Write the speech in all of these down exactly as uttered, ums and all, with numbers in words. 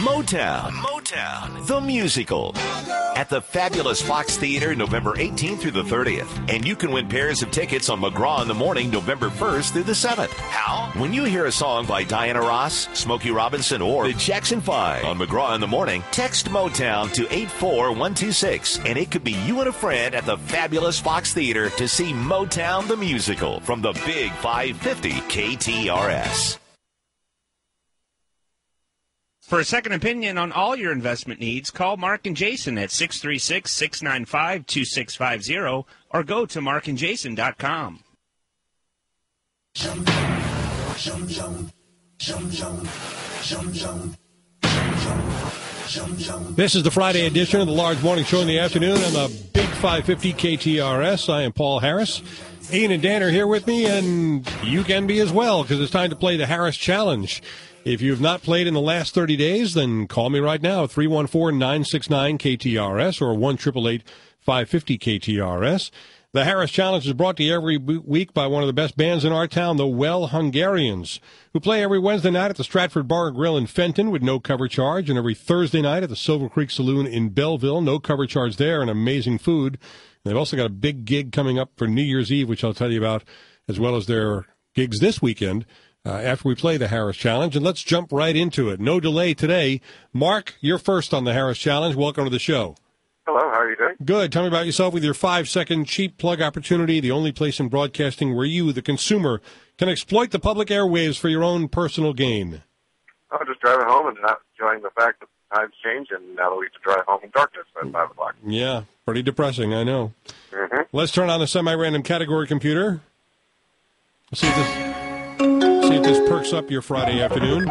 Motown. Motown. The musical. At the fabulous Fox Theater November eighteenth through the thirtieth. And you can win pairs of tickets on McGraw in the Morning November first through the seventh. How? When you hear a song by Diana Ross, Smokey Robinson, or the Jackson five on McGraw in the Morning, text Motown to eight four one two six. And it could be you and a friend at the fabulous Fox Theater to see Motown the musical from the Big five fifty K T R S. For a second opinion on all your investment needs, call Mark and Jason at six three six, six nine five, two six five zero or go to mark and jason dot com. This is the Friday edition of the Large Morning Show in the afternoon on the Big five fifty K T R S. I am Paul Harris. Ian and Dan are here with me, and you can be as well, because it's time to play the Harris Challenge. If you have not played in the last thirty days, then call me right now, three one four, nine six nine, K T R S or one eight eight eight, five five zero, K T R S. The Harris Challenge is brought to you every week by one of the best bands in our town, the Well Hungarians, who play every Wednesday night at the Stratford Bar and Grill in Fenton with no cover charge, and every Thursday night at the Silver Creek Saloon in Belleville, no cover charge there, and amazing food. And they've also got a big gig coming up for New Year's Eve, which I'll tell you about, as well as their gigs this weekend. Uh, after we play the Harris Challenge, and let's jump right into it. No delay today. Mark, you're first on the Harris Challenge. Welcome to the show. Hello, how are you doing? Good. Tell me about yourself with your five-second cheap plug opportunity, the only place in broadcasting where you, the consumer, can exploit the public airwaves for your own personal gain. I'm just driving home and not enjoying the fact that times change, and now we have to drive home in darkness by five o'clock. Yeah, pretty depressing, I know. Mm-hmm. Let's turn on the semi-random category computer. Let's see if this... See if this perks up your Friday afternoon.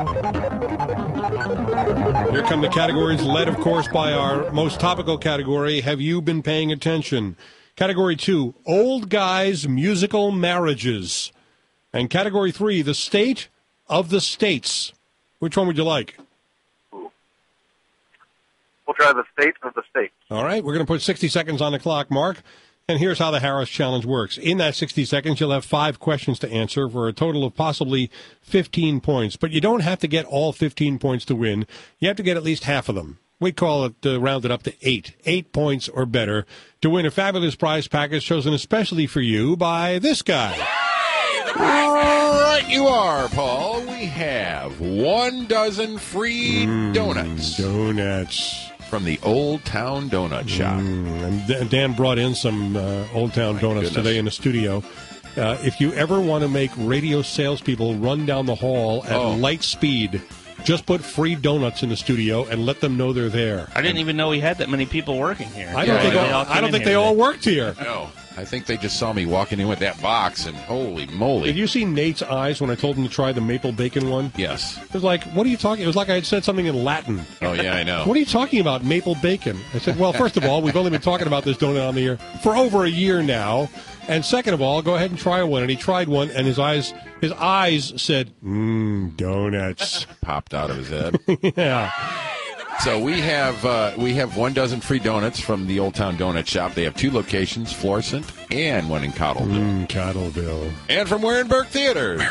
Here come the categories, led, of course, by our most topical category, Have You Been Paying Attention? Category two, Old Guys Musical Marriages. And Category three, The State of the States. Which one would you like? Ooh. We'll try The State of the States. All right, we're going to put sixty seconds on the clock, Mark. And here's how the Harris Challenge works. In that sixty seconds, you'll have five questions to answer for a total of possibly fifteen points. But you don't have to get all fifteen points to win. You have to get at least half of them. We call it uh, rounded up to eight. Eight points or better to win a fabulous prize package chosen especially for you by this guy. Right you are, Paul. We have one dozen free mm, donuts. Donuts. From the Old Town Donut Shop. Mm, and Dan brought in some uh, Old Town My Donuts goodness. today in the studio. Uh, if you ever want to make radio salespeople run down the hall at oh. light speed, just put free donuts in the studio and let them know they're there. I didn't even know we had that many people working here. I don't Yeah, think, I all, I don't think they all worked here. No, I think they just saw me walking in with that box, and holy moly. Did you see Nate's eyes when I told him to try the maple bacon one? Yes. It was like, what are you talking? It was like I had said something in Latin. Oh, yeah, I know. What are you talking about, maple bacon? I said, well, first of all, we've only been talking about this donut on the air for over a year now. And second of all, go ahead and try one. And he tried one, and his eyes his eyes said, mmm, donuts. Popped out of his head. Yeah. So we have uh, we have one dozen free donuts from the Old Town Donut Shop. They have two locations, Florissant and one in Cottleville. Mmm, Cottleville. And from Warenberg Theaters.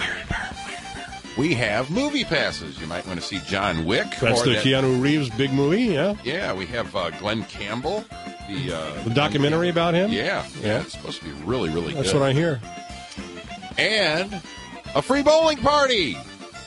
We have movie passes. You might want to see John Wick. That's or the that, Keanu Reeves big movie, yeah? Yeah, we have uh, Glenn Campbell. The, uh, The documentary about him? Yeah, yeah, Yeah. it's supposed to be really, really That's good. what I hear. And a free bowling party.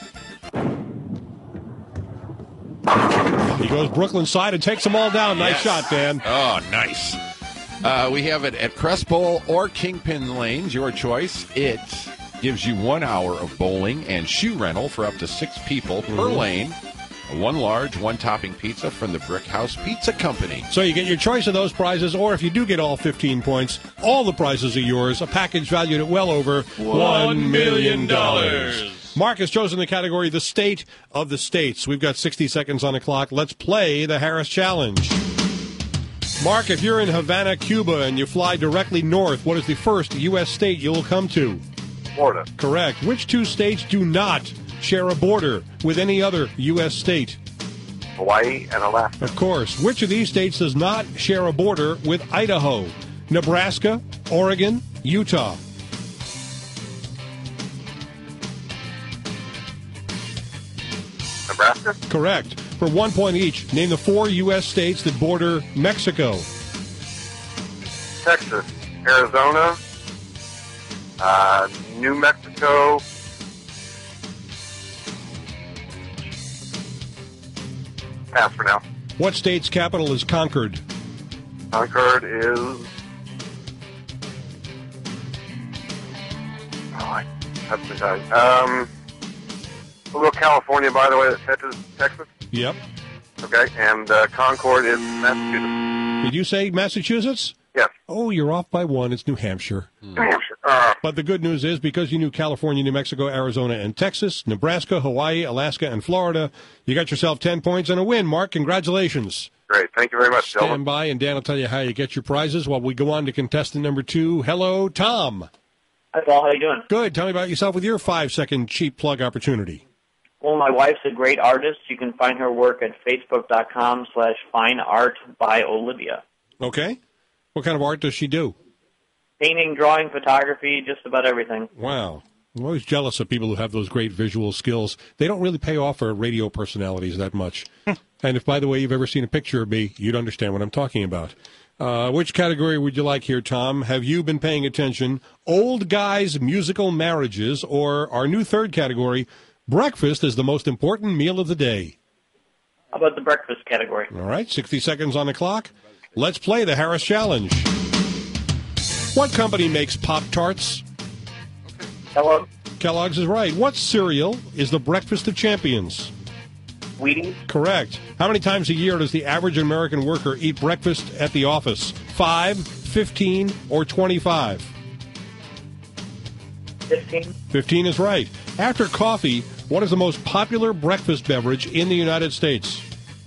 He goes Brooklyn side and takes them all down. Nice Yes. shot, Dan. Oh, nice. Uh, we have it at Crest Bowl or Kingpin Lanes, your choice. It gives you one hour of bowling and shoe rental for up to six people per Mhm. lane. One large, one topping pizza from the Brick House Pizza Company. So you get your choice of those prizes, or if you do get all fifteen points, all the prizes are yours. A package valued at well over one million dollars. Mark has chosen the category The State of the States. We've got sixty seconds on the clock. Let's play the Harris Challenge. Mark, if you're in Havana, Cuba, and you fly directly north, what is the first U S state you'll come to? Florida. Correct. Which two states do not share a border with any other U S state? Hawaii and Alaska. Of course. Which of these states does not share a border with Idaho? Nebraska, Oregon, Utah. Nebraska. Correct. For one point each, name the four U S states that border Mexico. Texas, Arizona, uh, New Mexico, pass for now. What state's capital is Concord? Concord is, oh, I have to die. Um, a little California, by the way, Texas, Texas. Yep. Okay, and uh, Concord is Massachusetts. Did you say Massachusetts? Yes. Oh, you're off by one. It's New Hampshire. New Hampshire. Uh, But the good news is, because you knew California, New Mexico, Arizona, and Texas, Nebraska, Hawaii, Alaska, and Florida, you got yourself ten points and a win, Mark. Congratulations. great. Thank you very much, Stand gentlemen. by, and Dan will tell you how you get your prizes while we go on to contestant number two. Hello, Tom. Hi, Paul. How you doing? Good. Tell me about yourself with your five-second cheap plug opportunity. Well, my wife's a great artist. You can find her work at facebook.com slash fine art by Olivia. Okay. What kind of art does she do? Painting, drawing, photography, just about everything. Wow. I'm always jealous of people who have those great visual skills. They don't really pay off for radio personalities that much. And if, by the way, you've ever seen a picture of me, you'd understand what I'm talking about. Uh, which category would you like here, Tom? Have you been paying attention? Old guys' musical marriages, or our new third category, breakfast is the most important meal of the day. How about the breakfast category? All right, sixty seconds on the clock. Let's play the Harris Challenge. What company makes Pop-Tarts? Hello? Kellogg's is right. What cereal is the breakfast of champions? Wheaties? Correct. How many times a year does the average American worker eat breakfast at the office? Five, fifteen, or twenty-five? Fifteen? Fifteen is right. After coffee, what is the most popular breakfast beverage in the United States?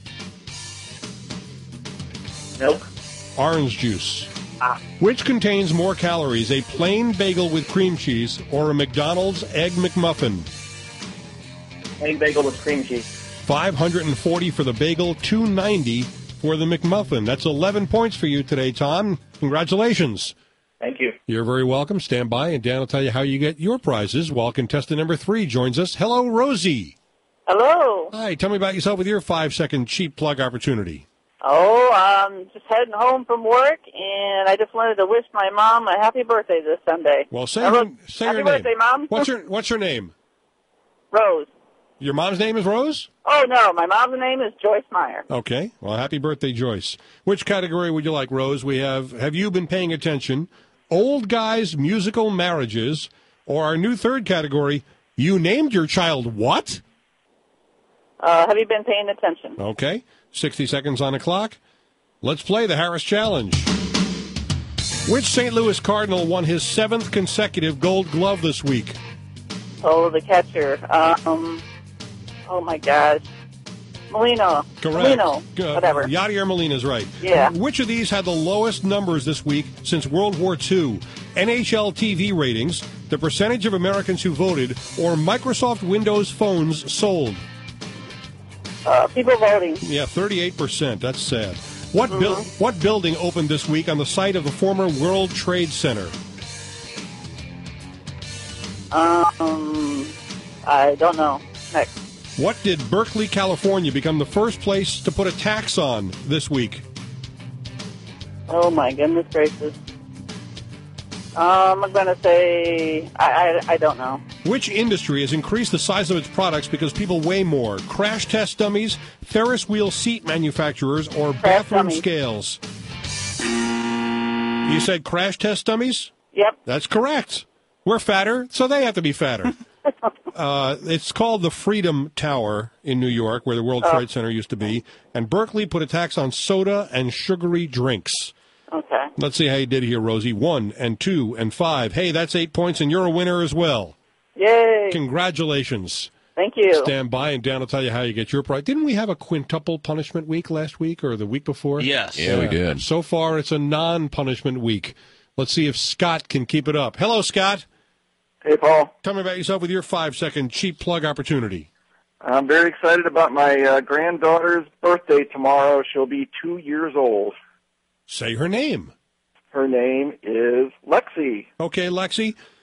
Milk? Orange juice. Ah. Which contains more calories, a plain bagel with cream cheese or a McDonald's Egg McMuffin? Egg bagel with cream cheese. five hundred forty for the bagel, two ninety for the McMuffin. That's eleven points for you today, Tom. Congratulations. Thank you. You're very welcome. Stand by, and Dan will tell you how you get your prizes while contestant number three joins us. Hello, Rosie. Hello. Hi, tell me about yourself with your five-second cheap plug opportunity. Oh, um, just heading home from work, and I just wanted to wish my mom a happy birthday this Sunday. Well, say, Hello. her, say happy her name. birthday, Mom. What's her, what's her name? Rose. Your mom's name is Rose? Oh, no, my mom's name is Joyce Meyer. Okay. Well, happy birthday, Joyce. Which category would you like, Rose? We have, have you been paying attention? Old guys' musical marriages, or our new third category, you named your child what? Uh, have you been paying attention? Okay. sixty seconds on the clock. Let's play the Harris Challenge. Which Saint Louis Cardinal won his seventh consecutive Gold Glove this week? Oh, the catcher. Um, oh, my gosh. Molino. Correct. Molino. Uh, Whatever. Yadier Molina's right. Yeah. Which of these had the lowest numbers this week since World War Two? N H L T V ratings, the percentage of Americans who voted, or Microsoft Windows phones sold? Uh, people voting. Yeah, thirty-eight percent. That's sad. What, Mm-hmm. buil- what building opened this week on the site of the former World Trade Center? Um, I don't know. Next. What did Berkeley, California become the first place to put a tax on this week? Oh, my goodness gracious. Um, I'm going to say, I, I, I don't know. Which industry has increased the size of its products because people weigh more? Crash test dummies, Ferris wheel seat manufacturers, or bathroom dummies. scales? You said crash test dummies? Yep. That's correct. We're fatter, so they have to be fatter. uh, it's called the Freedom Tower in New York, where the World Trade Center used to be. And Berkeley put a tax on soda and sugary drinks. Okay. Let's see how you did here, Rosie. One and two and five. Hey, that's eight points, and you're a winner as well. Yay. Congratulations. Thank you. Stand by, and Dan will tell you how you get your prize. Didn't we have a quintuple punishment week last week or the week before? Yes. Yeah, we did. So far, it's a non-punishment week. Let's see if Scott can keep it up. Hello, Scott. Hey, Paul. Tell me about yourself with your five-second cheap plug opportunity. I'm very excited about my uh, granddaughter's birthday tomorrow. She'll be two years old. Say her name. Her name is Lexi. Okay, Lexi.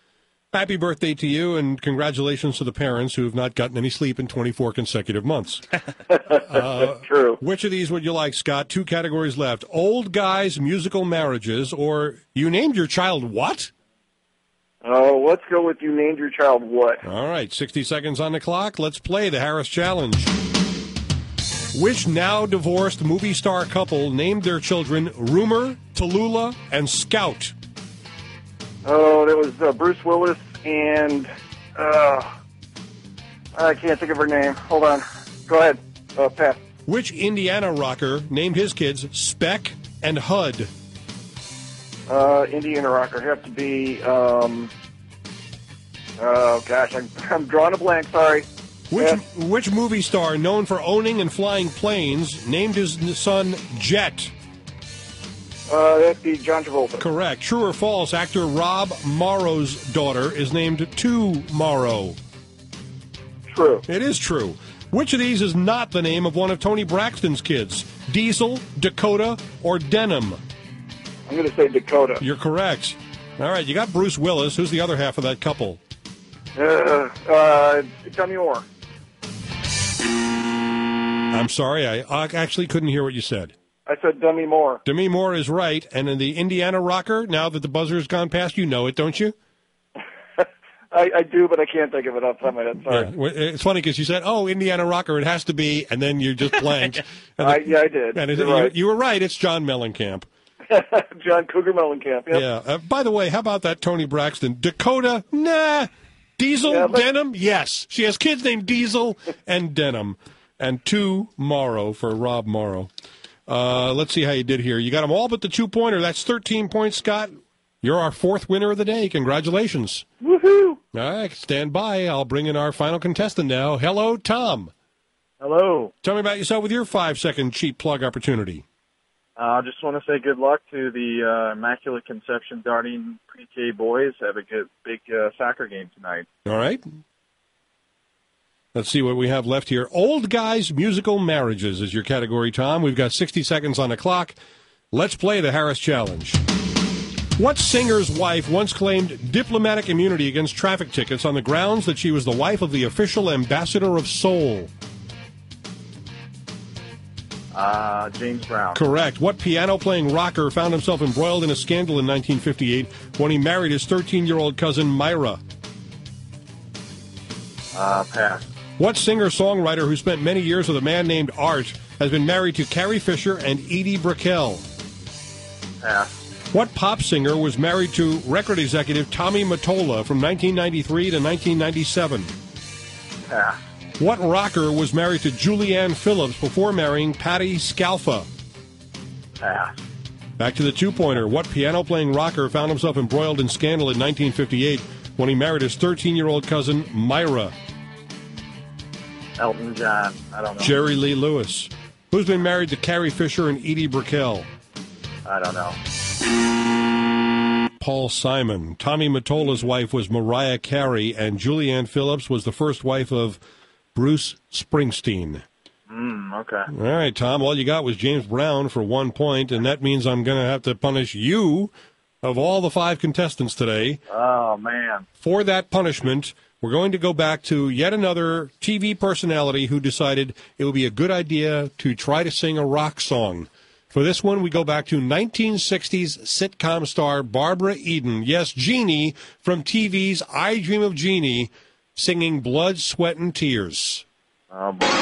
Happy birthday to you, and congratulations to the parents who have not gotten any sleep in twenty-four consecutive months. uh, True. Which of these would you like, Scott? Two categories left. Old guys, musical marriages, or you named your child what? Oh, let's go with you named your child what? All right, sixty seconds on the clock. Let's play the Harris Challenge. Which now-divorced movie star couple named their children Rumor, Tallulah, and Scout? Oh, that was uh, Bruce Willis and uh, I can't think of her name. Hold on. Go ahead, uh, Pat. Which Indiana rocker named his kids Speck and Hud? Uh, Indiana rocker have to be. Um, oh gosh, I'm, I'm drawing a blank. Sorry. Which Yeah. which movie star known for owning and flying planes named his son Jet? Uh, that'd be John Travolta. Correct. True or false? Actor Rob Morrow's daughter is named Tu Morrow. True. It is true. Which of these is not the name of one of Tony Braxton's kids? Diesel, Dakota, or Denim? I'm going to say Dakota. You're correct. All right, you got Bruce Willis. Who's the other half of that couple? Uh, uh, Demi Moore. I'm sorry, I I actually couldn't hear what you said. I said Demi Moore. Demi Moore is right. And in the Indiana rocker, now that the buzzer's gone past, you know it, don't you? I, I do, but I can't think of it off the top of my head. Sorry. Yeah. Well, it's funny because you said, oh, Indiana rocker, it has to be, and then you just blanked. And I, the- yeah, I did. And it, You're you, right. you were right. It's John Mellencamp. John Cougar Mellencamp. Yep. Yeah. Uh, by the way, how about that Tony Braxton? Dakota? Nah. Diesel? Yeah, but- Denim? Yes. She has kids named Diesel and Denim. And two Morrow for Rob Morrow. Uh, let's see how you did here. You got them all but the two-pointer. That's thirteen points, Scott. You're our fourth winner of the day. Congratulations. Woohoo! All right, stand by. I'll bring in our final contestant now. Hello, Tom. Hello. Tell me about yourself with your five-second cheap plug opportunity. Uh, I just want to say good luck to the uh, Immaculate Conception Darting Pre-K boys. Have a good big uh, soccer game tonight. All right. Let's see what we have left here. Old guys musical marriages is your category, Tom. We've got sixty seconds on the clock. Let's play the Harris Challenge. What singer's wife once claimed diplomatic immunity against traffic tickets on the grounds that she was the wife of the official ambassador of Seoul? Uh, James Brown. Correct. What piano-playing rocker found himself embroiled in a scandal in nineteen fifty-eight when he married his thirteen-year-old cousin Myra? Uh, pass. What singer-songwriter who spent many years with a man named Art has been married to Carrie Fisher and Edie Brickell? Pass. What pop singer was married to record executive Tommy Mottola from nineteen ninety-three to nineteen ninety-seven? Pass. What rocker was married to Julianne Phillips before marrying Patti Scalfa? Pass. Back to the two-pointer. What piano-playing rocker found himself embroiled in scandal in nineteen fifty-eight when he married his thirteen-year-old cousin Myra? Elton John. I don't know. Jerry Lee Lewis. Who's been married to Carrie Fisher and Edie Brickell? I don't know. Paul Simon. Tommy Mottola's wife was Mariah Carey, and Julianne Phillips was the first wife of Bruce Springsteen. Mm, okay. All right, Tom, all you got was James Brown for one point, and that means I'm going to have to punish you of all the five contestants today. Oh, man. For that punishment, we're going to go back to yet another T V personality who decided it would be a good idea to try to sing a rock song. For this one, we go back to nineteen sixties sitcom star Barbara Eden. Yes, Jeannie from T V's I Dream of Jeannie, singing Blood, Sweat, and Tears. Oh, boy.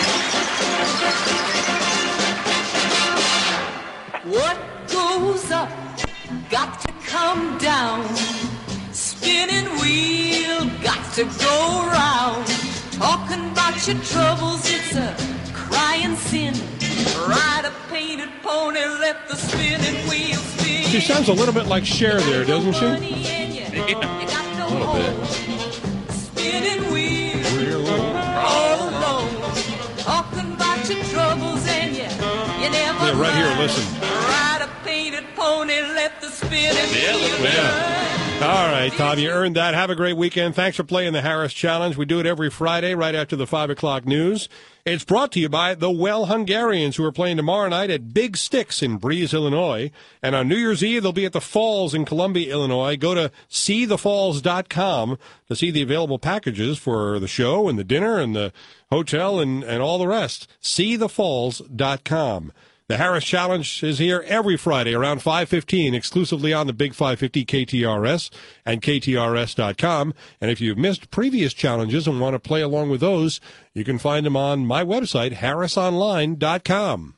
What goes up got to come down. Spinning wheel got to go round. Talking about your troubles, it's a crying sin. Ride a painted pony, let the spinning wheel spin. She sounds a little bit like Cher there, doesn't she? A little bit. Spinning wheel all alone. Talking about your troubles and you, you never Yeah, right here, mind. listen. Ride a painted pony, let the spinning wheel Yeah. turn. All right, Tom, you earned that. Have a great weekend. Thanks for playing the Harris Challenge. We do it every Friday right after the five o'clock news. It's brought to you by the Well Hungarians, who are playing tomorrow night at Big Sticks in Breeze, Illinois. And on New Year's Eve, they'll be at the Falls in Columbia, Illinois. Go to see the falls dot com to see the available packages for the show and the dinner and the hotel and, and all the rest. see the falls dot com. The Harris Challenge is here every Friday around five fifteen, exclusively on the Big five fifty K T R S and K T R S dot com. And if you've missed previous challenges and want to play along with those, you can find them on my website, harris online dot com.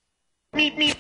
Meep, meep.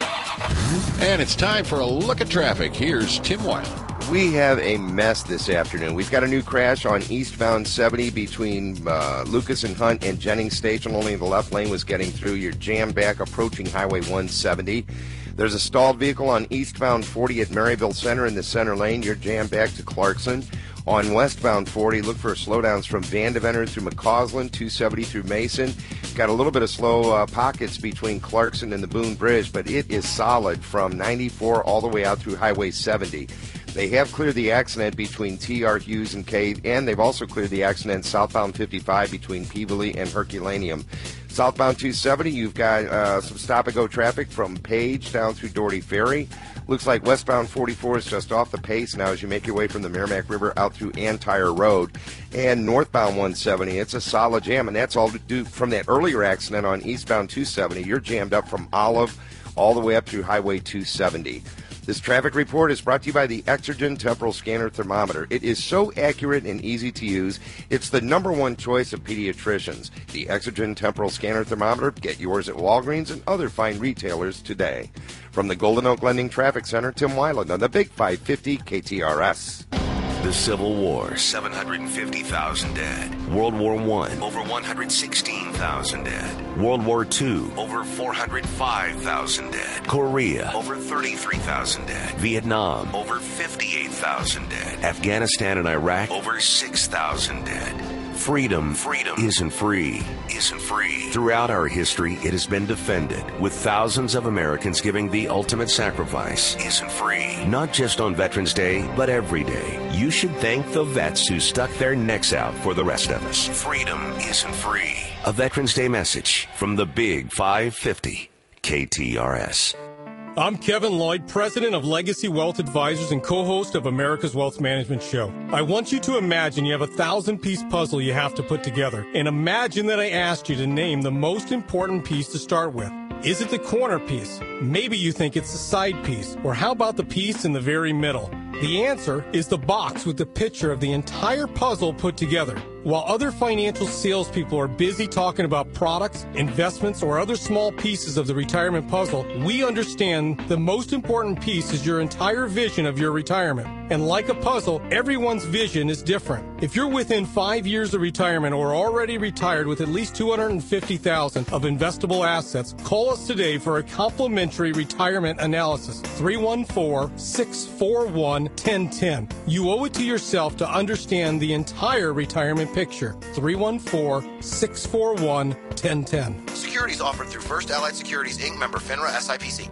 And it's time for a look at traffic. Here's Tim Weiler. We have a mess this afternoon. We've got a new crash on eastbound seventy between uh, Lucas and Hunt and Jennings Station. Only the left lane was getting through. You're jammed back approaching Highway one seventy. There's a stalled vehicle on eastbound forty at Maryville Center in the center lane. You're jammed back to Clarkson. On westbound forty, look for slowdowns from Vandeventer through McCausland, two seventy through Mason. Got a little bit of slow uh, pockets between Clarkson and the Boone Bridge, but it is solid from ninety-four all the way out through Highway seventy. They have cleared the accident between T R Hughes and Cave, and they've also cleared the accident southbound fifty-five between Peebly and Herculaneum. Southbound two seventy, you've got uh, some stop-and-go traffic from Page down through Doherty Ferry. Looks like westbound forty-four is just off the pace now as you make your way from the Merrimack River out through Antire Road. And northbound one seventy, it's a solid jam, and that's all to do from that earlier accident on eastbound two seventy. You're jammed up from Olive all the way up through Highway two seventy. This traffic report is brought to you by the Exergen Temporal Scanner Thermometer. It is so accurate and easy to use. It's the number one choice of pediatricians. The Exergen Temporal Scanner Thermometer, get yours at Walgreens and other fine retailers today. From the Golden Oak Lending Traffic Center, Tim Weiland on the Big five fifty K T R S. The Civil War, seven hundred fifty thousand dead. World War One, over one hundred sixteen thousand dead. World War Two, over four hundred five thousand dead. Korea, over thirty-three thousand dead. Vietnam, over fifty-eight thousand dead. Afghanistan and Iraq, over six thousand dead. Freedom, freedom isn't free, isn't free. Throughout our history, it has been defended, with thousands of Americans giving the ultimate sacrifice. Isn't free. Not just on Veterans Day, but every day. You should thank the vets who stuck their necks out for the rest of us. Freedom isn't free. A Veterans Day message from the Big five fifty K T R S. I'm Kevin Lloyd, president of Legacy Wealth Advisors and co-host of America's Wealth Management Show. I want you to imagine you have a thousand-piece puzzle you have to put together. And imagine that I asked you to name the most important piece to start with. Is it the corner piece? Maybe you think it's the side piece. Or how about the piece in the very middle? The answer is the box with the picture of the entire puzzle put together. While other financial salespeople are busy talking about products, investments, or other small pieces of the retirement puzzle, we understand the most important piece is your entire vision of your retirement. And like a puzzle, everyone's vision is different. If you're within five years of retirement or already retired with at least two hundred fifty thousand dollars of investable assets, call us today for a complimentary retirement analysis. three one four, six four one, one zero one zero. You owe it to yourself to understand the entire retirement picture. three one four, six four one, one zero one zero. Securities offered through First Allied Securities, Incorporated, member FINRA S I P C.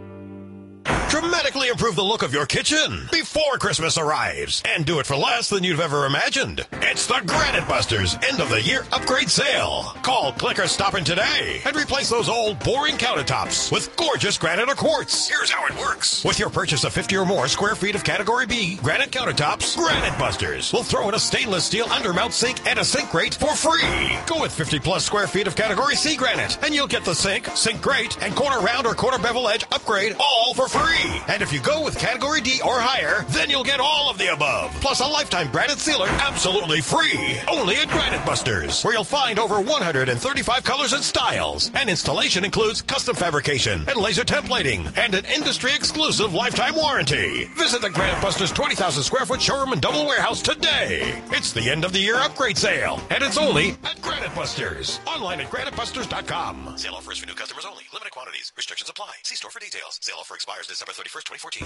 Dramatically improve the look of your kitchen before Christmas arrives and do it for less than you've ever imagined. It's the Granite Busters end of the year upgrade sale. Call, click, or stop in today and replace those old boring countertops with gorgeous granite or quartz. Here's how it works. With your purchase of fifty or more square feet of Category B granite countertops, Granite Busters will throw in a stainless steel undermount sink and a sink grate for free. Go with fifty plus square feet of Category C granite and you'll get the sink, sink grate, and corner round or corner bevel edge upgrade all for free. And if you go with Category D or higher, then you'll get all of the above. Plus a lifetime granite sealer absolutely free. Only at Granite Busters, where you'll find over one hundred thirty-five colors and styles. And installation includes custom fabrication and laser templating and an industry-exclusive lifetime warranty. Visit the Granite Busters twenty thousand square foot showroom and double warehouse today. It's the end of the year upgrade sale, and it's only at Granite Busters. Online at granite busters dot com. Sale offers for new customers only. Limited quantities. Restrictions apply. See store for details. Sale offer expires December thirty-first, twenty fourteen.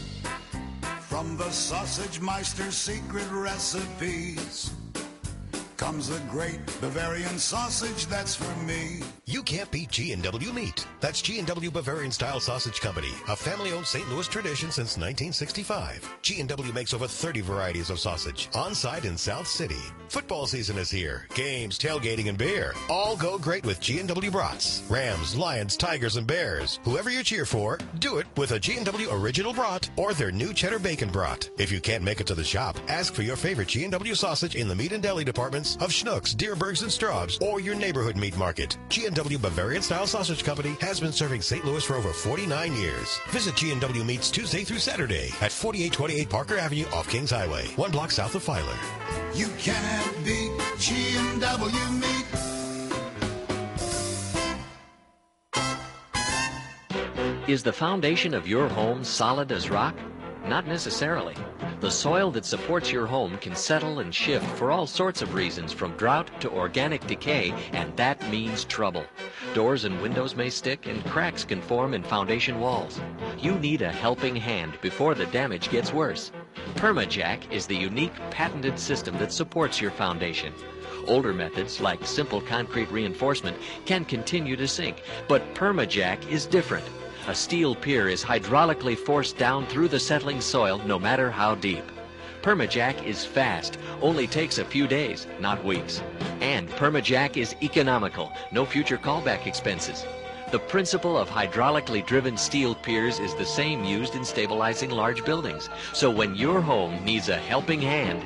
From the Sausage Meister's secret recipes comes a great Bavarian sausage that's for me. You can't beat G and W Meat. That's G and W Bavarian Style Sausage Company, a family-owned Saint Louis tradition since nineteen sixty-five. G and W makes over thirty varieties of sausage on-site in South City. Football season is here. Games, tailgating, and beer all go great with G and W brats. Rams, Lions, Tigers, and Bears. Whoever you cheer for, do it with a G and W Original Brat or their new Cheddar Bacon Brat. If you can't make it to the shop, ask for your favorite G and W sausage in the meat and deli departments of Schnucks, Deerbergs, and Straub's, or your neighborhood meat market. G and W Bavarian Style Sausage Company has been serving Saint Louis for over forty-nine years. Visit G and W Meats Tuesday through Saturday at forty-eight twenty-eight Parker Avenue off Kings Highway, one block south of Filer. You can't beat G and W Meat. Is the foundation of your home solid as rock? Not necessarily. The soil that supports your home can settle and shift for all sorts of reasons, from drought to organic decay, and that means trouble. Doors and windows may stick, and cracks can form in foundation walls. You need a helping hand before the damage gets worse. Permajack is the unique patented system that supports your foundation. Older methods, like simple concrete reinforcement, can continue to sink, but Permajack is different. A steel pier is hydraulically forced down through the settling soil, no matter how deep. Permajack is fast, only takes a few days, not weeks. And Permajack is economical, no future callback expenses. The principle of hydraulically driven steel piers is the same used in stabilizing large buildings. So when your home needs a helping hand,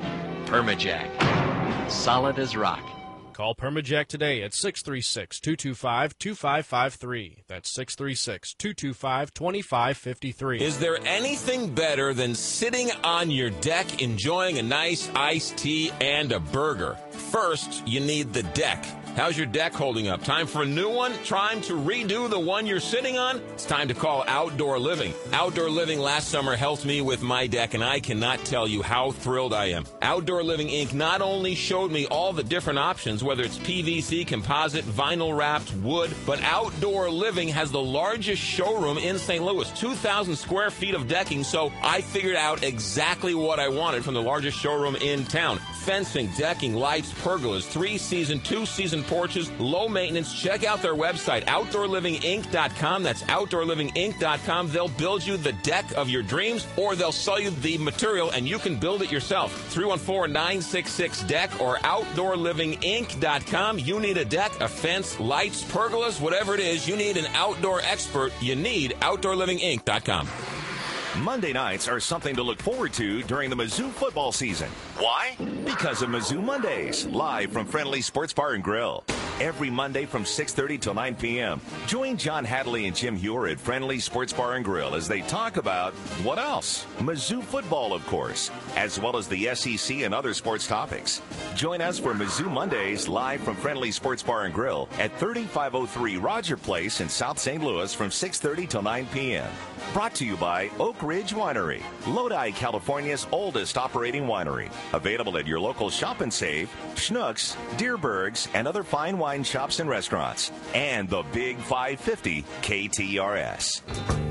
Permajack. Solid as rock. Call Permajack today at six three six, two two five, two five five three. That's six three six, two two five, two five five three. Is there anything better than sitting on your deck enjoying a nice iced tea and a burger? First, you need the deck. How's your deck holding up? Time for a new one? Trying to redo the one you're sitting on? It's time to call Outdoor Living. Outdoor Living last summer helped me with my deck, and I cannot tell you how thrilled I am. Outdoor Living Incorporated not only showed me all the different options, whether it's P V C, composite, vinyl wrapped, wood, but Outdoor Living has the largest showroom in Saint Louis, two thousand square feet of decking, so I figured out exactly what I wanted from the largest showroom in town. Fencing, decking, lights, pergolas, three-season, two-season porches, low maintenance. Check out their website, outdoor living inc dot com. That's outdoor living inc dot com. They'll build you the deck of your dreams, or they'll sell you the material and you can build it yourself. three one four, nine six six, D E C K or outdoor living inc dot com. You need a deck, a fence, lights, pergolas, whatever it is, you need an outdoor expert. You need outdoor living inc dot com. Monday nights are something to look forward to during the Mizzou football season. Why? Because of Mizzou Mondays, live from Friendly Sports Bar and Grill. Every Monday from six thirty till nine p.m. Join John Hadley and Jim Hewer at Friendly Sports Bar and Grill as they talk about, what else? Mizzou football, of course, as well as the S E C and other sports topics. Join us for Mizzou Mondays, live from Friendly Sports Bar and Grill at thirty-five oh three Roger Place in South Saint Louis from six thirty till nine p.m. Brought to you by Oak Ridge Winery, Lodi, California's oldest operating winery. Available at your local Shop and Save, Schnucks, Deerbergs, and other fine wine shops and restaurants. And the Big five fifty K T R S.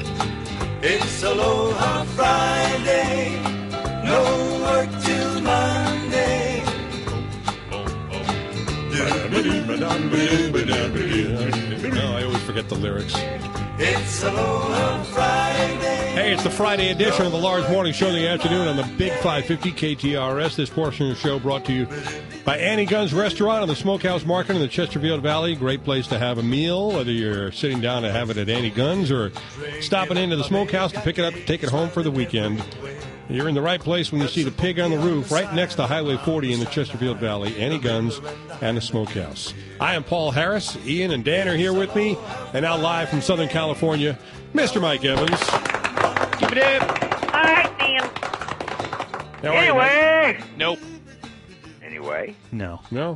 It's Aloha Friday, no work till Monday. No, I always forget the lyrics. It's Aloha Friday. Hey, it's the Friday edition of the Large Morning Show in the afternoon on the Big five fifty K T R S. This portion of the show brought to you by Annie Gunn's Restaurant on the Smokehouse Market in the Chesterfield Valley. Great place to have a meal, whether you're sitting down to have it at Annie Gunn's or stopping into the smokehouse to pick it up and take it home for the weekend. You're in the right place when you see the pig on the roof right next to Highway forty in the Chesterfield Valley, Annie Gunn's and the Smokehouse. I am Paul Harris. Ian and Dan are here with me. And now live from Southern California, Mister Mike Evans. Give it in. All right, Dan. How are you, Anyway. Mike? Nope. Anyway. No. No?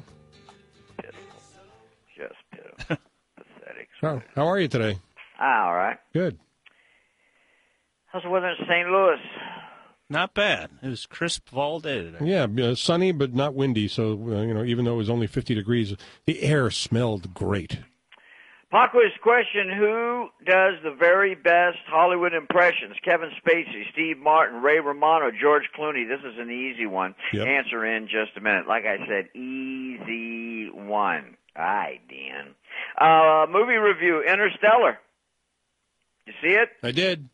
Just pitiful. Pathetic. Oh, how are you today? Ah, all right. Good. How's the weather in Saint Louis? Not bad. It was crisp all day today. Yeah, uh, sunny but not windy. So, uh, you know, even though it was only fifty degrees, the air smelled great. Pop quiz question, who does the very best Hollywood impressions? Kevin Spacey, Steve Martin, Ray Romano, George Clooney. This is an easy one. Yep. Answer in just a minute. Like I said, easy one. All right, Dan. Uh, movie review, Interstellar. You see it? I did.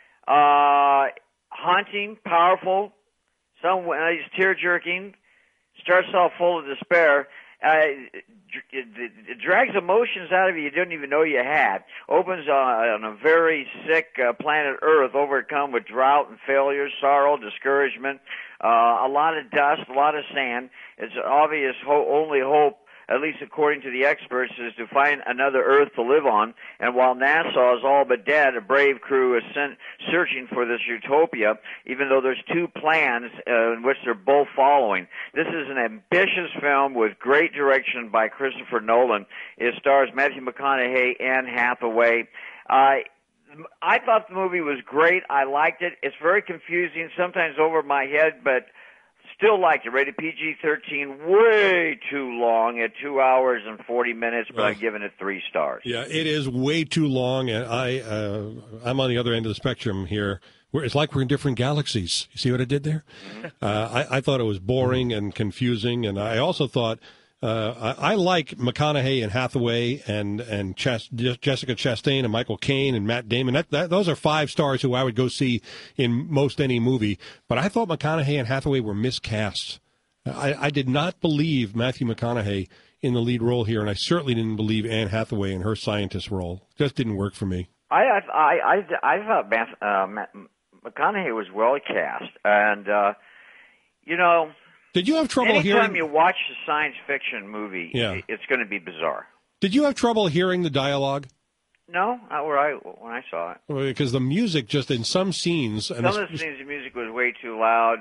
Uh, haunting, powerful, some uh, he's tear-jerking, starts off full of despair. Uh, it, it, it drags emotions out of you you didn't even know you had. Opens uh, on a very sick uh, planet Earth, overcome with drought and failure, sorrow, discouragement, uh, a lot of dust, a lot of sand. It's obvious ho- only hope, at least according to the experts, is to find another Earth to live on. And while NASA is all but dead, a brave crew is sent searching for this utopia, even though there's two plans uh, in which they're both following. This is an ambitious film with great direction by Christopher Nolan. It stars Matthew McConaughey, Anne Hathaway. Uh, I thought the movie was great. I liked it. It's very confusing, sometimes over my head, but still liked it. Rated P G thirteen, way too long at two hours and forty minutes, but I'm giving it three stars. Yeah, it is way too long, and I, uh, I'm on the other end of the spectrum here. Where it's like we're in different galaxies. You see what I did there? Mm-hmm. Uh, I, I thought it was boring and confusing, and I also thought uh, I, I like McConaughey and Hathaway and and Ches- Jessica Chastain and Michael Caine and Matt Damon. That, that those are five stars who I would go see in most any movie. But I thought McConaughey and Hathaway were miscast. I, I did not believe Matthew McConaughey in the lead role here, and I certainly didn't believe Anne Hathaway in her scientist role. It just didn't work for me. I I I I, I thought Matt, uh, Matt, McConaughey was well cast, and uh, you know. Did you have trouble Anytime hearing? you watch a science fiction movie, Yeah. it's going to be bizarre. Did you have trouble hearing the dialogue? No, not where I when I saw it. Because the music just in some scenes. And Some of the scenes, the music was way too loud,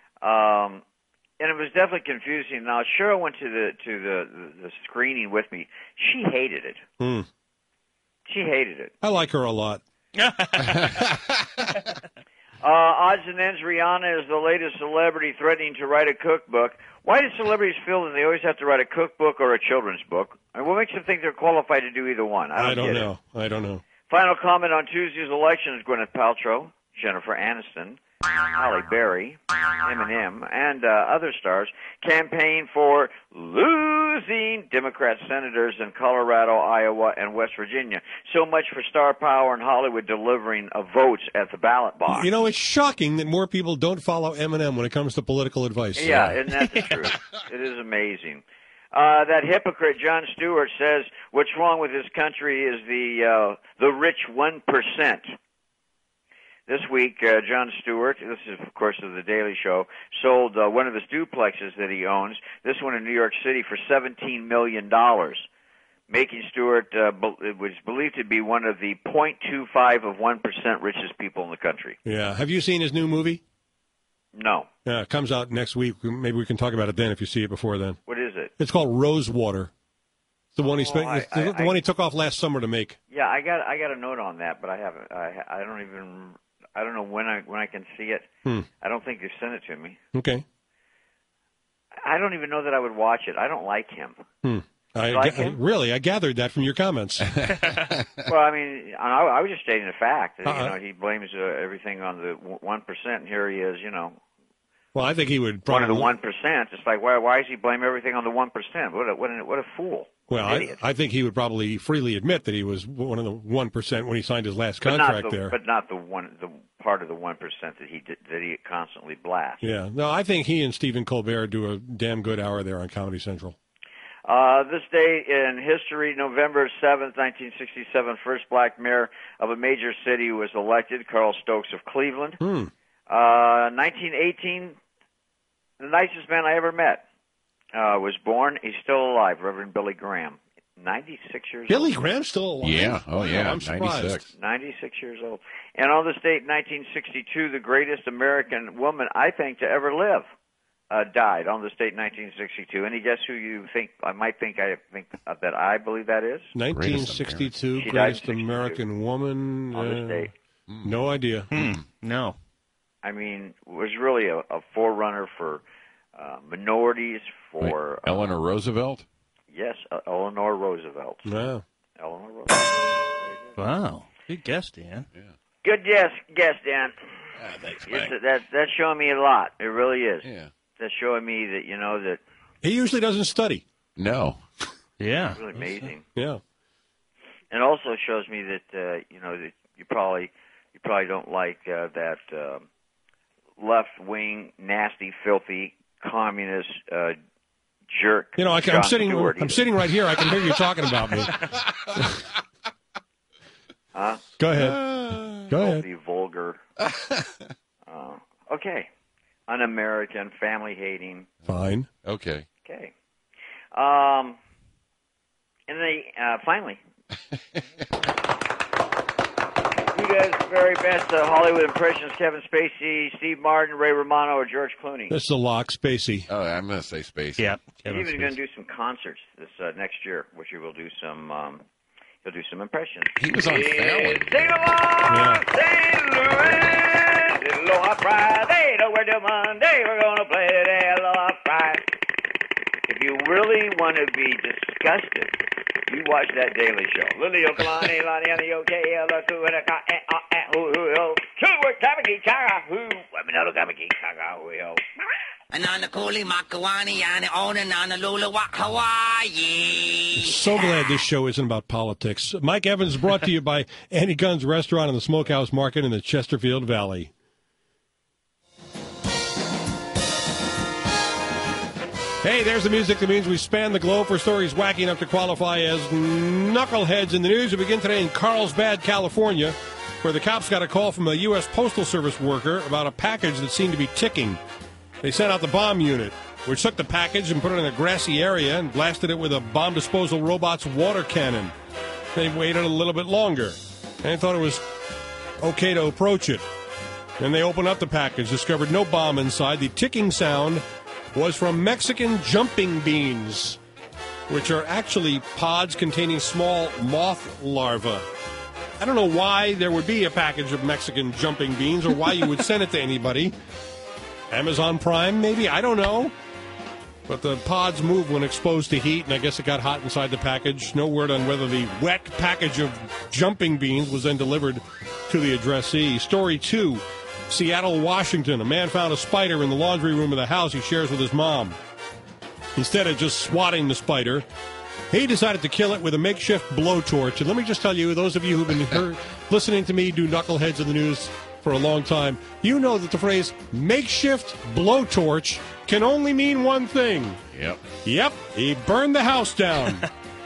um, and it was definitely confusing. Now, Cheryl went to the to the, the, the screening with me. She hated it. Hmm. She hated it. I like her a lot. Uh, odds and ends, Rihanna is the latest celebrity threatening to write a cookbook. Why do celebrities feel that they always have to write a cookbook or a children's book? And what makes them think they're qualified to do either one? I don't, I don't get know. It. I don't know. Final comment on Tuesday's election is Gwyneth Paltrow, Jennifer Aniston, Halle Berry, Eminem, and uh, other stars campaign for losing Democrat senators in Colorado, Iowa, and West Virginia. So much for star power and Hollywood delivering of votes at the ballot box. You know, it's shocking that more people don't follow Eminem when it comes to political advice. Yeah, isn't that the truth? It is amazing. Uh, that hypocrite Jon Stewart says what's wrong with this country is the uh, the rich one percent. This week, uh, Jon Stewart, this is, of course, of The Daily Show, sold uh, one of his duplexes that he owns, this one in New York City, for seventeen million dollars, making Stewart, uh, be- was believed to be one of the zero point two five of one percent richest people in the country. Yeah. Have you seen his new movie? No. Yeah, it comes out next week. Maybe we can talk about it then if you see it before then. What is it? It's called Rosewater. It's the one he Oh, spent, I- it's the, I- the one he took off last summer to make. Yeah, I got I got a note on that, but I haven't. I, I don't even. I don't know when I when I can see it. Hmm. I don't think they sent it to me. Okay. I don't even know that I would watch it. I don't like him. Hmm. I, like ga- him? really, I gathered that from your comments. Well, I mean, I, I was just stating a fact. Uh-uh. You know, he blames uh, everything on the one percent, and here he is. You know, Well, I think he would one probably. of the one percent. It's like, why? Why does he blame everything on the one percent? What a what a, what a fool! Well, An I, idiot. I think he would probably freely admit that he was one of the one percent when he signed his last But contract not the, there. but not the one the part of the one percent that he did, that he constantly blasts. Yeah, no, I think he and Stephen Colbert do a damn good hour there on Comedy Central. Uh, this day in history, November seventh, nineteen sixty-seven, first black mayor of a major city was elected, Carl Stokes of Cleveland. Hmm. Uh, nineteen eighteen, the nicest man I ever met uh, was born. He's still alive, Reverend Billy Graham, ninety-six years Billy old. Graham's still alive? Yeah. Oh, yeah. I'm surprised. ninety-six. ninety-six years old. And on this date, nineteen sixty-two, the greatest American woman, I think, to ever live, uh, died on this date, nineteen sixty-two. Any guess who you think, I might think I think uh, that I believe that is? nineteen sixty-two, She died in greatest sixty-two. American woman. On this uh, date. No idea. Hmm. No. I mean, was really a, a forerunner for uh, minorities, for Wait, Eleanor Roosevelt? yes, uh, Eleanor Roosevelt. Yeah. Eleanor Roosevelt. Wow. Good guess, Dan. Yeah. Good guess, guess, Dan. Ah, thanks, It's, Mike. that, that's showing me a lot. It really is. Yeah. That's showing me that, you know, that He usually doesn't study. No. Yeah. it's really amazing. Yeah. And also shows me that, uh, you know, that you probably you probably don't like uh, that uh, left-wing, nasty, filthy, communist uh, jerk. You know, I can, Jon I'm sitting. Stewart I'm either. sitting right here. I can hear you talking about me. Huh? Go ahead. Go ahead. Filthy, vulgar. uh, okay. Un-American, family-hating. Fine. Okay. Okay. Um, and then, uh, finally, who does the very best uh, Hollywood impressions? Kevin Spacey, Steve Martin, Ray Romano, or George Clooney? This is a lock, Spacey. Oh, I'm going to say Spacey. Yeah. He's even going to do some concerts this uh, next year, which he will do some. Um, he'll do some impressions. He was on It's Fallon. Sing along, Saint Louis, little Aloha Friday, no we're till Monday, we're gonna play today, Aloha Friday. If you really want to be disgusted, you watch that Daily Show. Lily Okalani, Lani, Ani, Okay, Ella, Ku, and a Ka, eh, ah, eh, hoo, hoo, ho. Chua, Kamiki, Kara, hoo, Waminado, Kamiki, Kara, hoo, ho. Anana Kuli Makawani Yana Ona Nana Lula Wa Hawaii. So glad this show isn't about politics. Mike Evans brought to you by Annie Gunn's Restaurant and the Smokehouse Market in the Chesterfield Valley. Hey, there's the music that means we span the globe for stories wacky enough to qualify as knuckleheads in the news. We begin today in Carlsbad, California, where the cops got a call from a U S Postal Service worker about a package that seemed to be ticking. They sent out the bomb unit, which took the package and put it in a grassy area and blasted it with a bomb disposal robot's water cannon. They waited a little bit longer, and they thought it was okay to approach it. Then they opened up the package, discovered no bomb inside. The ticking sound was from Mexican jumping beans, which are actually pods containing small moth larvae. I don't know why there would be a package of Mexican jumping beans or why you would send it to anybody. Amazon Prime, maybe? I don't know. But the pods move when exposed to heat, and I guess it got hot inside the package. No word on whether the wet package of jumping beans was then delivered to the addressee. Story two, Seattle, Washington. A man found a spider in the laundry room of the house he shares with his mom. Instead of just swatting the spider, he decided to kill it with a makeshift blowtorch. And let me just tell you, those of you who've been heard, listening to me do knuckleheads in the news for a long time, you know that the phrase makeshift blowtorch can only mean one thing. Yep. Yep, he burned the house down.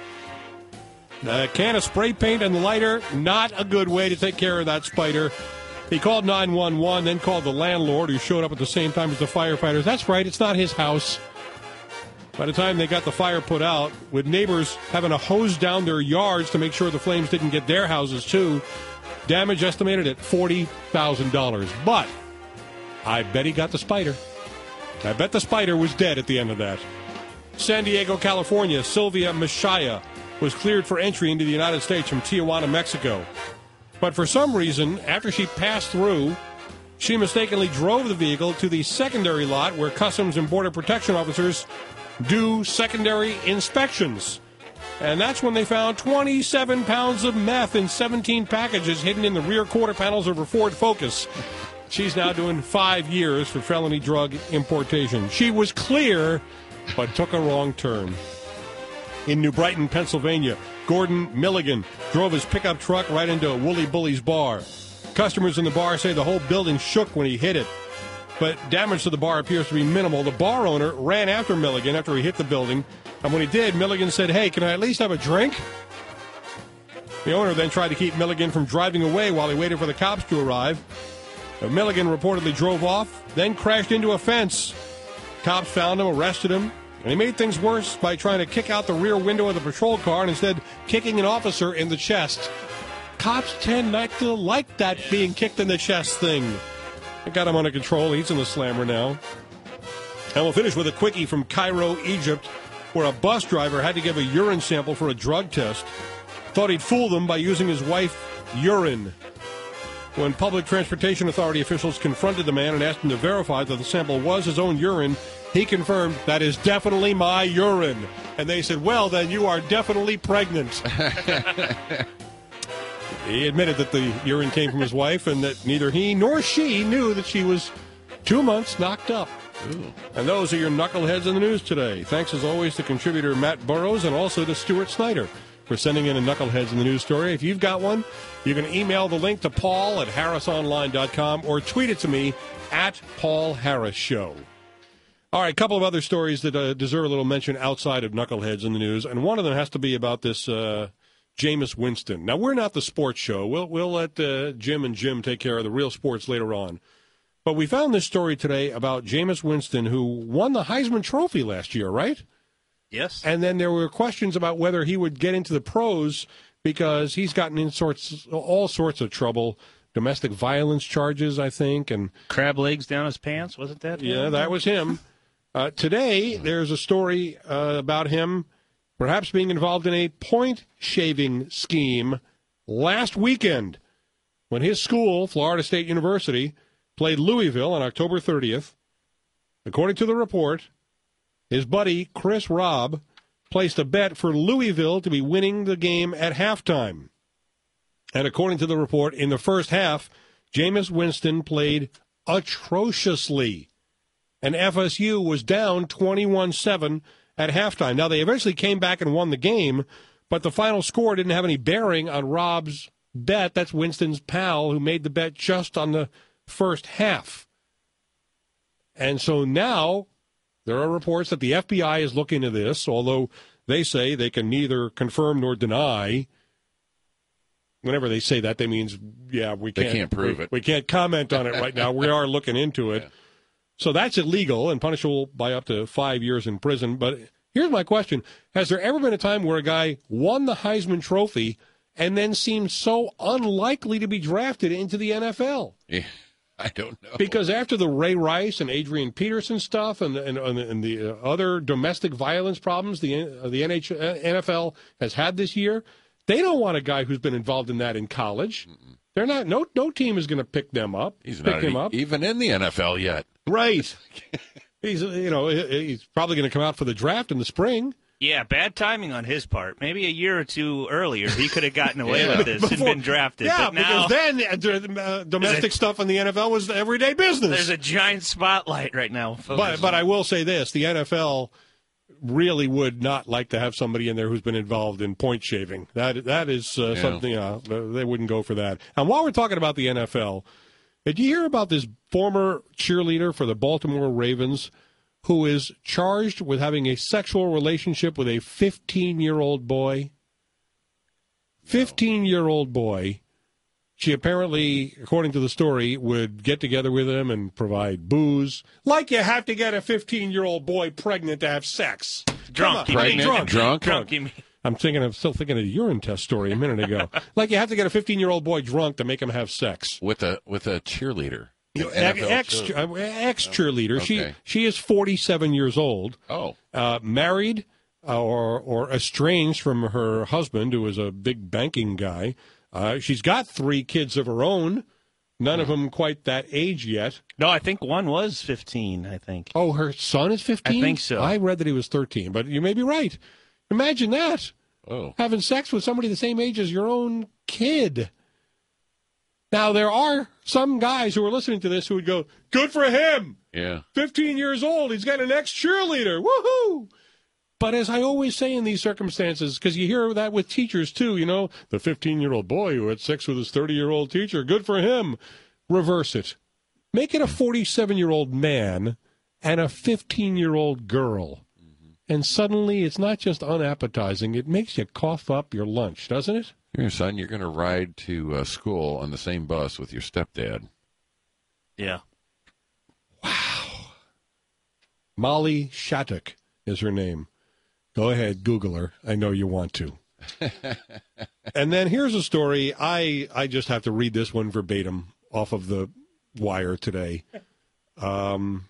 A can of spray paint and the lighter, not a good way to take care of that spider. He called nine one one, then called the landlord, who showed up at the same time as the firefighters. That's right, it's not his house. By the time they got the fire put out, with neighbors having to hose down their yards to make sure the flames didn't get their houses too, damage estimated at forty thousand dollars. But I bet he got the spider. I bet the spider was dead at the end of that. San Diego, California, Sylvia Machaya was cleared for entry into the United States from Tijuana, Mexico. But for some reason, after she passed through, she mistakenly drove the vehicle to the secondary lot where Customs and Border Protection officers do secondary inspections. And that's when they found twenty-seven pounds of meth in seventeen packages hidden in the rear quarter panels of her Ford Focus. She's now doing five years for felony drug importation. She was clear, but took a wrong turn. In New Brighton, Pennsylvania, Gordon Milligan drove his pickup truck right into a Woolly Bully's bar. Customers in the bar say the whole building shook when he hit it, but damage to the bar appears to be minimal. The bar owner ran after Milligan after he hit the building, and when he did, Milligan said, "Hey, can I at least have a drink?" The owner then tried to keep Milligan from driving away while he waited for the cops to arrive. Milligan reportedly drove off, then crashed into a fence. Cops found him, arrested him, and he made things worse by trying to kick out the rear window of the patrol car and instead kicking an officer in the chest. Cops tend not to like that being kicked in the chest thing. They got him under control. He's in the slammer now. And we'll finish with a quickie from Cairo, Egypt, where a bus driver had to give a urine sample for a drug test. Thought he'd fool them by using his wife's urine. When Public Transportation Authority officials confronted the man and asked him to verify that the sample was his own urine, He confirmed, that is definitely my urine. And they said, well, then you are definitely pregnant. He admitted that the urine came from his wife and that neither he nor she knew that she was two months knocked up. Ooh. And those are your knuckleheads in the news today. Thanks, as always, to contributor Matt Burrows and also to Stuart Snyder for sending in a knuckleheads in the news story. If you've got one, you can email the link to Paul at harris online dot com or tweet it to me at Paul Harris Show. All right, a couple of other stories that uh, deserve a little mention outside of knuckleheads in the news, and one of them has to be about this uh, Jameis Winston. Now, we're not the sports show. We'll, we'll let uh, Jim and Jim take care of the real sports later on. But we found this story today about Jameis Winston, who won the Heisman Trophy last year, right? Yes. And then there were questions about whether he would get into the pros because he's gotten in sorts, all sorts of trouble, domestic violence charges, I think, and crab legs down his pants. Wasn't that him? Yeah, that was him. Uh, today, there's a story uh, about him perhaps being involved in a point shaving scheme last weekend when his school, Florida State University, played Louisville on October thirtieth. According to the report, his buddy, Chris Robb, placed a bet for Louisville to be winning the game at halftime. And according to the report, in the first half, Jameis Winston played atrociously. And F S U was down twenty-one seven at halftime. Now, they eventually came back and won the game, but the final score didn't have any bearing on Robb's bet. That's Winston's pal who made the bet just on the first half. And so now there are reports that the F B I is looking into this, although they say they can neither confirm nor deny. Whenever they say that, they means, yeah, we can't, they can't prove we, it. We can't comment on it right now. We are looking into it. Yeah. So that's illegal and punishable by up to five years in prison. But here's my question. Has there ever been a time where a guy won the Heisman Trophy and then seemed so unlikely to be drafted into the N F L? Yeah, I don't know. Because after the Ray Rice and Adrian Peterson stuff and, and, and the other domestic violence problems the, the N F L has had this year, they don't want a guy who's been involved in that in college. Mm-mm. They're not. No, no team is going to pick them up. He's pick not him up. even in the N F L yet. Right. He's, you know, he's probably going to come out for the draft in the spring. Yeah, bad timing on his part. Maybe a year or two earlier, he could have gotten away yeah. with this Before, and been drafted. Yeah, but now, because then uh, domestic stuff in the N F L was everyday business. There's a giant spotlight right now. But but I will say this: the N F L really would not like to have somebody in there who's been involved in point shaving. That that is uh, yeah. something. Uh, they wouldn't go for that. And while we're talking about the N F L, did you hear about this former cheerleader for the Baltimore Ravens who is charged with having a sexual relationship with a fifteen-year-old boy? fifteen-year-old boy. She apparently, according to the story, would get together with him and provide booze. Like you have to get a fifteen-year-old boy pregnant to have sex. Drunk. Pregnant? Drunk. Drunk? Drunk, you mean. I'm thinking of still thinking of the urine test story a minute ago. Like you have to get a fifteen-year-old boy drunk to make him have sex. With a with a cheerleader. Ex ex cheerleader. Okay. She she is forty-seven years old. Oh, uh, married uh, or or estranged from her husband, who is a big banking guy. Uh, she's got three kids of her own. None of them quite that age yet. No, I think one was fifteen. I think. Oh, her son is fifteen. I think so. I read that he was thirteen, but you may be right. Imagine that. Oh, having sex with somebody the same age as your own kid. Now, there are some guys who are listening to this who would go, good for him. Yeah. fifteen years old. He's got an ex-cheerleader. Woohoo! But as I always say in these circumstances, because you hear that with teachers too, you know, the fifteen-year-old boy who had sex with his thirty-year-old teacher, good for him. Reverse it. Make it a forty-seven-year-old man and a fifteen-year-old girl. And suddenly it's not just unappetizing, it makes you cough up your lunch, doesn't it? Here, son, you're going to ride to uh, school on the same bus with your stepdad. Yeah. Wow. Molly Shattuck is her name. Go ahead, Google her. I know you want to. And then here's a story. I, I just have to read this one verbatim off of the wire today. Um,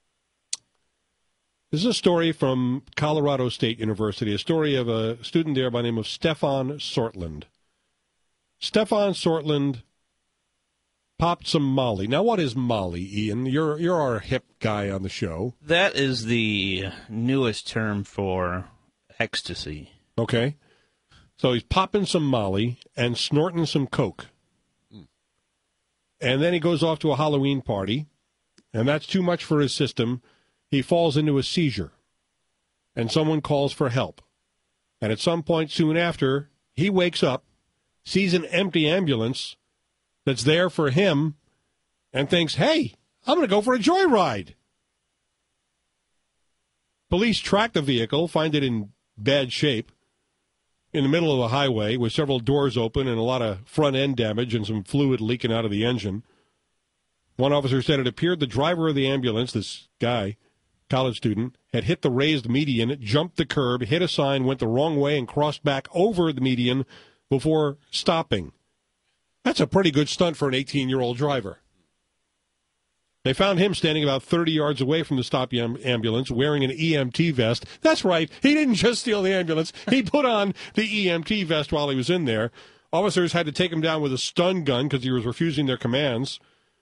this is a story from Colorado State University, a story of a student there by the name of Stefan Sortland. Stefan Sortland popped some Molly. Now, what is Molly, Ian? You're you're our hip guy on the show. That is the newest term for ecstasy. Okay. So he's popping some Molly and snorting some Coke. Mm. And then he goes off to a Halloween party, and that's too much for his system. He falls into a seizure, and someone calls for help. And at some point soon after, he wakes up, sees an empty ambulance that's there for him, and thinks, hey, I'm going to go for a joyride. Police track the vehicle, find it in bad shape, in the middle of a highway with several doors open and a lot of front-end damage and some fluid leaking out of the engine. One officer said it appeared the driver of the ambulance, this guy, college student, had hit the raised median, jumped the curb, hit a sign, went the wrong way, and crossed back over the median before stopping. That's a pretty good stunt for an eighteen-year-old driver. They found him standing about thirty yards away from the stop ambulance wearing an E M T vest. That's right. He didn't just steal the ambulance. He put on the E M T vest while he was in there. Officers had to take him down with a stun gun because he was refusing their commands.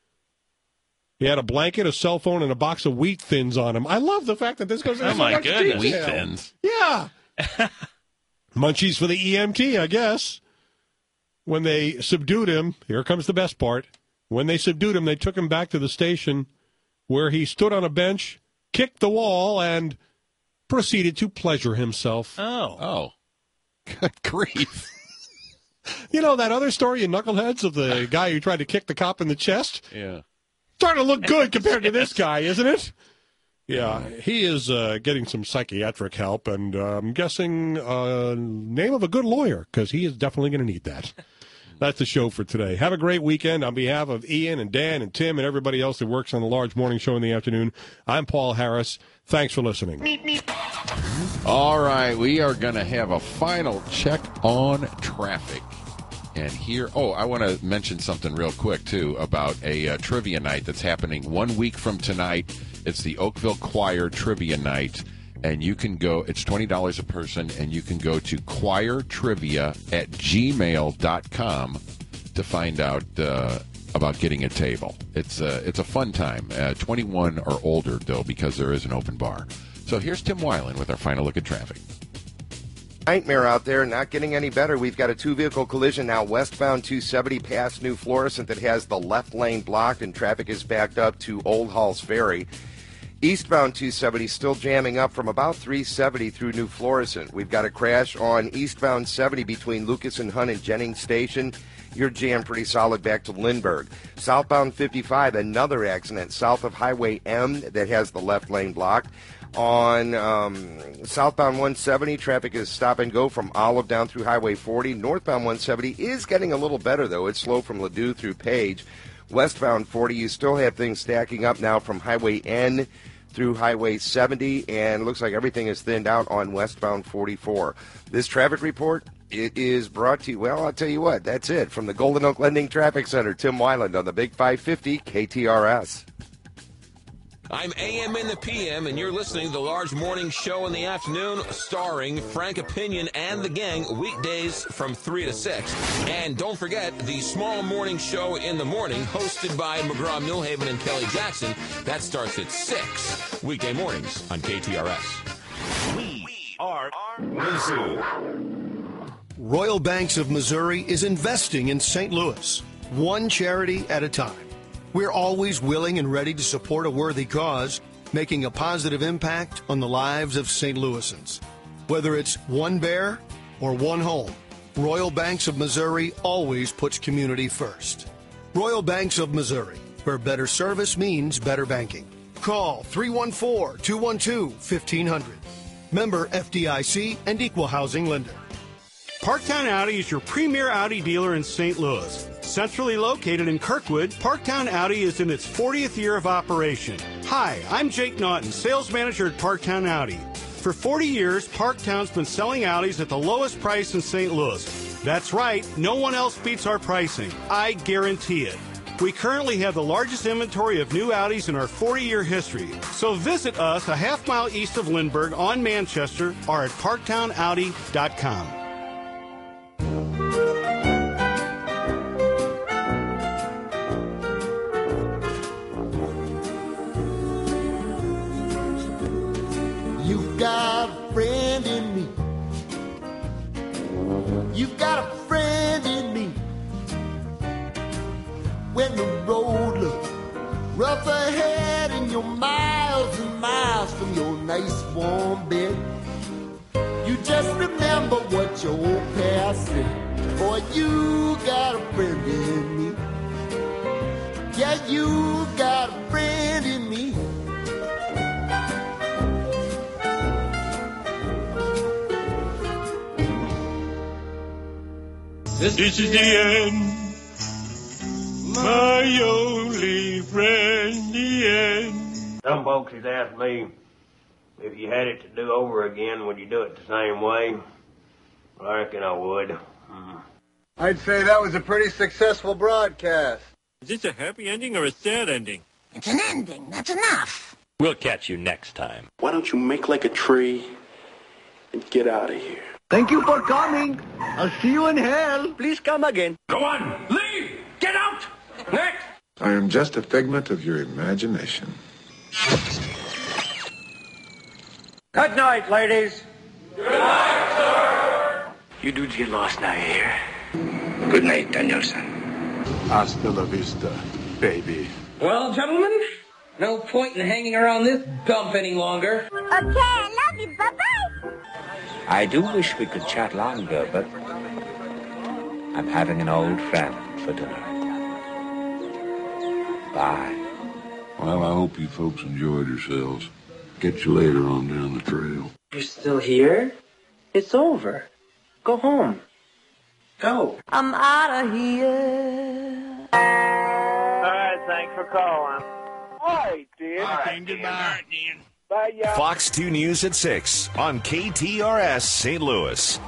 He had a blanket, a cell phone, and a box of wheat thins on him. I love the fact that this goes into oh so my much goodness. detail. Wheat thins. Yeah. Munchies for the E M T, I guess. When they subdued him, here comes the best part. When they subdued him, they took him back to the station where he stood on a bench, kicked the wall, and proceeded to pleasure himself. Oh. Oh. Good grief. You know that other story in Knuckleheads of the guy who tried to kick the cop in the chest? Yeah. Starting to look good compared to this guy, isn't it? Yeah, he is uh, getting some psychiatric help, and uh, I'm guessing uh, name of a good lawyer, because he is definitely going to need that. That's the show for today. Have a great weekend. On behalf of Ian and Dan and Tim and everybody else that works on the Large Morning Show in the afternoon, I'm Paul Harris. Thanks for listening. All right, we are going to have a final check on traffic. And here, oh, I want to mention something real quick, too, about a uh, trivia night that's happening one week from tonight. It's the Oakville Choir Trivia Night. And you can go, it's twenty dollars a person, and you can go to choir trivia at gmail dot com to find out uh, about getting a table. It's, uh, it's a fun time. Uh, twenty-one or older, though, because there is an open bar. So here's Tim Weiland with our final look at traffic. Nightmare out there, not getting any better. We've got a two-vehicle collision now westbound two seventy past New Florissant that has the left lane blocked, and traffic is backed up to Old Halls Ferry. Eastbound two seventy still jamming up from about three seventy through New Florissant. We've got a crash on eastbound seventy between Lucas and Hunt and Jennings Station. You're jammed pretty solid back to Lindbergh. Southbound fifty-five, another accident south of Highway M that has the left lane blocked. On um, southbound one seventy, traffic is stop and go from Olive down through Highway forty. Northbound one seventy is getting a little better, though. It's slow from Ladue through Page. Westbound forty, you still have things stacking up now from Highway N through Highway seventy, and it looks like everything is thinned out on westbound forty-four. This traffic report, it is brought to you, well, I'll tell you what, that's it. From the Golden Oak Lending Traffic Center, Tim Weiland on the Big five fifty K T R S. I'm A M in the P M, and you're listening to the Large Morning Show in the afternoon, starring Frank Opinion and the gang, weekdays from three to six. And don't forget, the Small Morning Show in the morning, hosted by McGraw-Milhaven and Kelly Jackson. That starts at six, weekday mornings on K T R S. We are Missouri. Royal Banks of Missouri is investing in Saint Louis, one charity at a time. We're always willing and ready to support a worthy cause, making a positive impact on the lives of Saint Louisans. Whether it's one bear or one home, Royal Banks of Missouri always puts community first. Royal Banks of Missouri, where better service means better banking. Call three one four, two one two, fifteen hundred. Member F D I C and Equal Housing Lender. Parktown Audi is your premier Audi dealer in Saint Louis. Centrally located in Kirkwood, Parktown Audi is in its fortieth year of operation. Hi, I'm Jake Naughton, sales manager at Parktown Audi. For forty years, Parktown's been selling Audis at the lowest price in Saint Louis. That's right, no one else beats our pricing. I guarantee it. We currently have the largest inventory of new Audis in our forty-year history. So visit us a half mile east of Lindbergh on Manchester or at parktown audi dot com. You've got a friend in me. When the road looks rough ahead and you're miles and miles from your nice warm bed, you just remember what your old past said. Boy, you got a friend in me. Yeah, you got a friend in me. This, this is the end. My only friend, the end. Some folks has asked me if you had it to do over again, would you do it the same way? Well, I reckon I would. Mm. I'd say that was a pretty successful broadcast. Is this a happy ending or a sad ending? It's an ending. That's enough. We'll catch you next time. Why don't you make like a tree and get out of here? Thank you for coming. I'll see you in hell. Please come again. Go on, leave! Get out! Next! I am just a figment of your imagination. Good night, ladies. Good night, sir. You dudes get lost now, you hear? Good night, Danielson. Hasta la vista, baby. Well, gentlemen, no point in hanging around this dump any longer. Okay, I love you. Bye-bye. I do wish we could chat longer, but I'm having an old friend for dinner. Bye. Well, I hope you folks enjoyed yourselves. Get you later on down the trail. You're still here? It's over. Go home. Go. I'm out of here. All right, thanks for calling. All right, Dan. All right, goodbye. Dan. Bye, y'all. Fox two News at six on K T R S Saint Louis.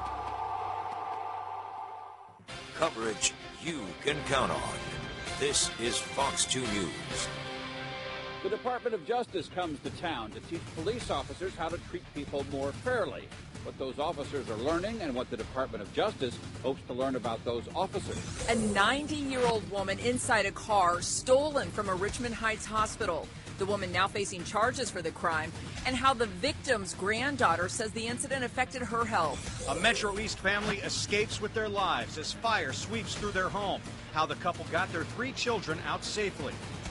Coverage you can count on. This is Fox two News. The Department of Justice comes to town to teach police officers how to treat people more fairly. What those officers are learning and what the Department of Justice hopes to learn about those officers. A ninety-year-old woman inside a car stolen from a Richmond Heights hospital. The woman now facing charges for the crime, and how the victim's granddaughter says the incident affected her health. A Metro East family escapes with their lives as fire sweeps through their home. How the couple got their three children out safely.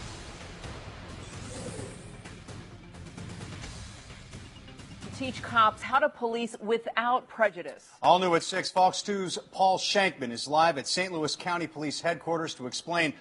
Teach cops how to police without prejudice. All new at six, Fox two's Paul Shankman is live at Saint Louis County Police Headquarters to explain